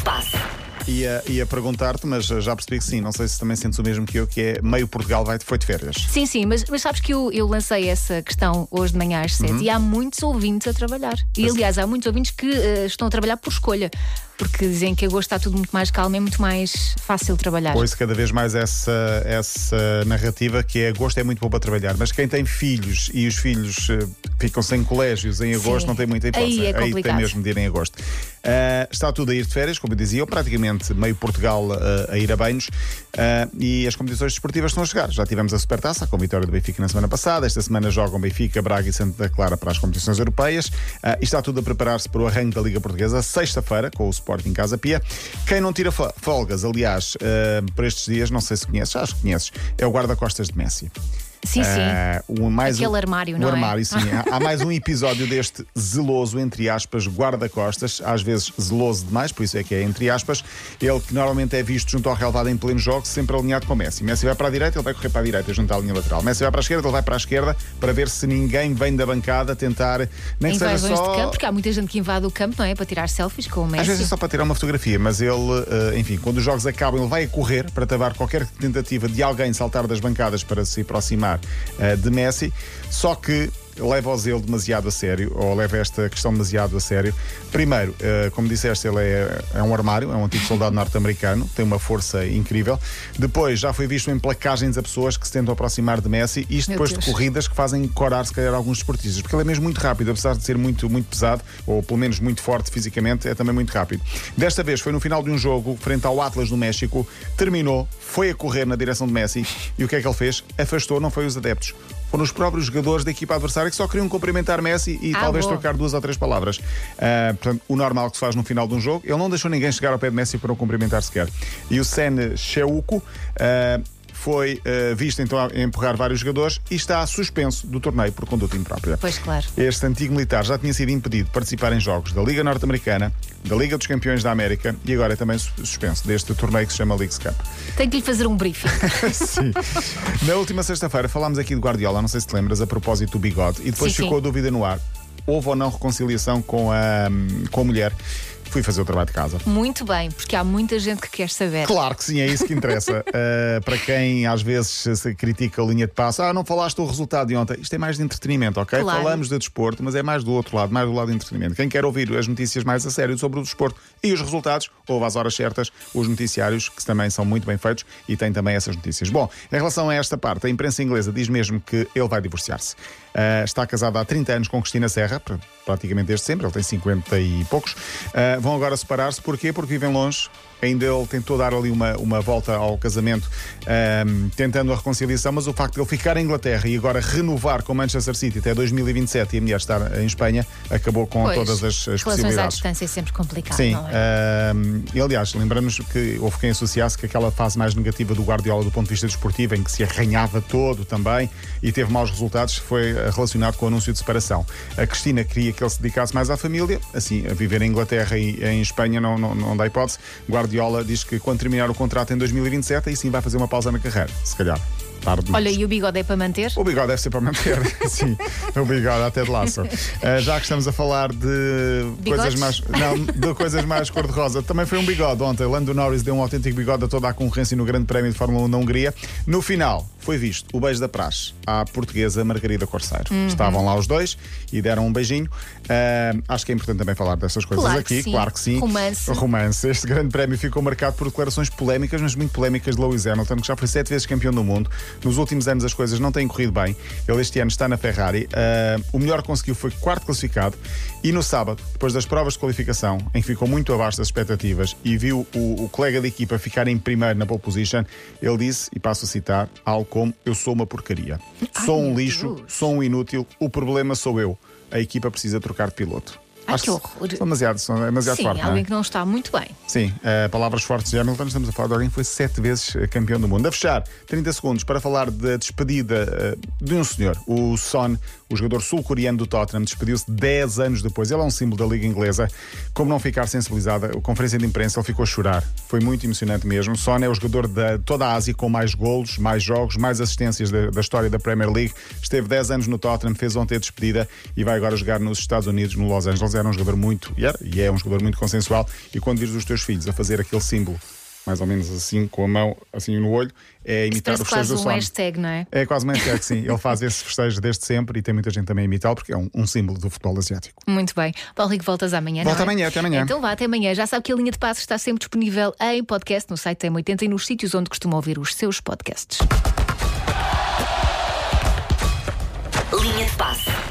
passe. Ia perguntar-te, mas já percebi que sim. Não sei se também sentes o mesmo que eu, que é meio Portugal foi de férias. Sim, mas sabes que eu lancei essa questão hoje de manhã às 7 e há muitos ouvintes a trabalhar. E aliás, há muitos ouvintes que estão a trabalhar por escolha, porque dizem que agosto está tudo muito mais calmo, é muito mais fácil trabalhar. Ouço cada vez mais essa narrativa que é agosto é muito bom para trabalhar, mas quem tem filhos e os filhos ficam sem colégios em agosto, não tem muita hipótese. Aí é complicado. Aí tem mesmo de ir em agosto. Está tudo a ir de férias, como eu dizia, praticamente meio Portugal a ir a banhos, e as competições desportivas estão a chegar. Já tivemos a Supertaça com a vitória do Benfica na semana passada. Esta semana jogam Benfica, Braga e Santa Clara para as competições europeias, e está tudo a preparar-se para o arranque da Liga Portuguesa sexta-feira com o Sporting Casa Pia. Quem não tira folgas, aliás, por estes dias, não sei se conheces, acho que conheces, é o guarda-costas de Messi. Sim. Aquele armário, não é? Armário, sim. Há mais um episódio deste zeloso, entre aspas, guarda-costas, às vezes zeloso demais, por isso é que é entre aspas. Ele que normalmente é visto junto ao relvado em pleno jogo, sempre alinhado com Messi. Messi vai para a direita, ele vai correr para a direita, junto à linha lateral. Messi vai para a esquerda, ele vai para a esquerda, para ver se ninguém vem da bancada tentar, nem que seja só... de campo, porque há muita gente que invade o campo, não é? Para tirar selfies com o Messi. Às vezes é só para tirar uma fotografia, mas ele, enfim, quando os jogos acabam, ele vai a correr para travar qualquer tentativa de alguém saltar das bancadas para se aproximar de Messi, só que leva o zelo demasiado a sério, ou leva esta questão demasiado a sério. Primeiro, como disseste, ele é um armário, é um antigo soldado norte-americano, tem uma força incrível. Depois, já foi visto em placagens a pessoas que se tentam aproximar de Messi, isto depois de corridas que fazem corar, se calhar, alguns desportistas, porque ele é mesmo muito rápido, apesar de ser muito, muito pesado, ou pelo menos muito forte fisicamente, é também muito rápido. Desta vez, foi no final de um jogo, frente ao Atlas do México, terminou, foi a correr na direção de Messi, e o que é que ele fez? Afastou, não foi os adeptos. Foram os próprios jogadores da equipa adversária que só queriam cumprimentar Messi e talvez trocar 2 ou 3 palavras. Portanto, o normal que se faz no final de um jogo. Ele não deixou ninguém chegar ao pé de Messi para o cumprimentar sequer. E o Sen Cheuco foi visto então a empurrar vários jogadores e está suspenso do torneio por conduta imprópria. Pois claro. Este antigo militar já tinha sido impedido de participar em jogos da Liga Norte-Americana, da Liga dos Campeões da América e agora é também suspenso deste torneio que se chama Leagues Cup. Tenho que lhe fazer um briefing. Sim. Na última sexta-feira falámos aqui de Guardiola, não sei se te lembras, a propósito do bigode, e depois ficou a dúvida no ar. Houve ou não reconciliação com a mulher? Fui fazer o trabalho de casa. Muito bem, porque há muita gente que quer saber. Claro que sim, é isso que interessa. Para quem às vezes se critica a linha de passe, não falaste do resultado de ontem. Isto é mais de entretenimento, ok? Claro. Falamos de desporto, mas é mais do outro lado, mais do lado de entretenimento. Quem quer ouvir as notícias mais a sério sobre o desporto e os resultados, ouve às horas certas os noticiários, que também são muito bem feitos e têm também essas notícias. Bom, em relação a esta parte, a imprensa inglesa diz mesmo que ele vai divorciar-se. Está casado há 30 anos com Cristina Serra, praticamente desde sempre, ele tem 50 e poucos. Vão agora separar-se, porquê? Porque vivem longe. Ainda ele tentou dar ali uma volta ao casamento, tentando a reconciliação, mas o facto de ele ficar em Inglaterra e agora renovar com Manchester City até 2027 e a mulher estar em Espanha, acabou com todas as relações possibilidades. à distância é sempre complicado, sim, não é? E aliás, lembramos que houve quem associasse que aquela fase mais negativa do Guardiola do ponto de vista desportivo, em que se arranhava todo também e teve maus resultados, foi relacionado com o anúncio de separação. A Cristina queria que ele se dedicasse mais à família, assim, a viver em Inglaterra e em Espanha não dá hipótese. Guardiola diz que quando terminar o contrato em 2027, aí sim vai fazer uma pausa na carreira, se calhar. Olha, e o bigode é para manter? O bigode deve ser para manter, sim. O bigode até de laço. Já que estamos a falar de coisas mais cor-de-rosa, também foi um bigode ontem. Lando Norris deu um autêntico bigode a toda a concorrência no Grande Prémio de Fórmula 1 na Hungria. No final, foi visto o beijo da praxe à portuguesa Margarida Corseiro. Estavam lá os dois e deram um beijinho. Acho que é importante também falar dessas coisas aqui. Claro que sim. Romance. Este Grande Prémio ficou marcado por declarações polémicas, mas muito polémicas de Lewis Hamilton, que já foi 7 vezes campeão do mundo. Nos últimos anos as coisas não têm corrido bem. Ele este ano está na Ferrari. O melhor que conseguiu foi 4º classificado. E no sábado, depois das provas de qualificação, em que ficou muito abaixo das expectativas e viu o colega de equipa ficar em primeiro na pole position, ele disse, e passo a citar, algo como: eu sou uma porcaria. Sou um lixo, sou um inútil, o problema sou eu. A equipa precisa trocar de piloto. Que horror. São demasiado forte. Sim, alguém que não está muito bem. Sim, palavras fortes de Hamilton. Estamos a falar de alguém que foi 7 vezes campeão do mundo. A fechar, 30 segundos para falar da despedida de um senhor, o Son, o jogador sul-coreano do Tottenham, despediu-se 10 anos depois. Ele é um símbolo da Liga Inglesa. Como não ficar sensibilizada, a conferência de imprensa, ele ficou a chorar. Foi muito emocionante mesmo. Son é o jogador de toda a Ásia com mais golos, mais jogos, mais assistências da história da Premier League. Esteve 10 anos no Tottenham, fez ontem a despedida e vai agora jogar nos Estados Unidos, no Los Angeles. era um jogador muito, e é um jogador muito consensual, e quando vires os teus filhos a fazer aquele símbolo, mais ou menos assim, com a mão assim no olho, é imitar o festejo do sono. Quase um hashtag, não é? É quase um hashtag, sim. Ele faz esse festejo desde sempre e tem muita gente também a imitá-lo, porque é um símbolo do futebol asiático. Muito bem. Paulo Rico, voltas amanhã, Volta não é? amanhã, até amanhã. Então vá, até amanhã. Já sabe que a Linha de Passe está sempre disponível em podcast no site TM80 e nos sítios onde costuma ouvir os seus podcasts. Linha de Passe.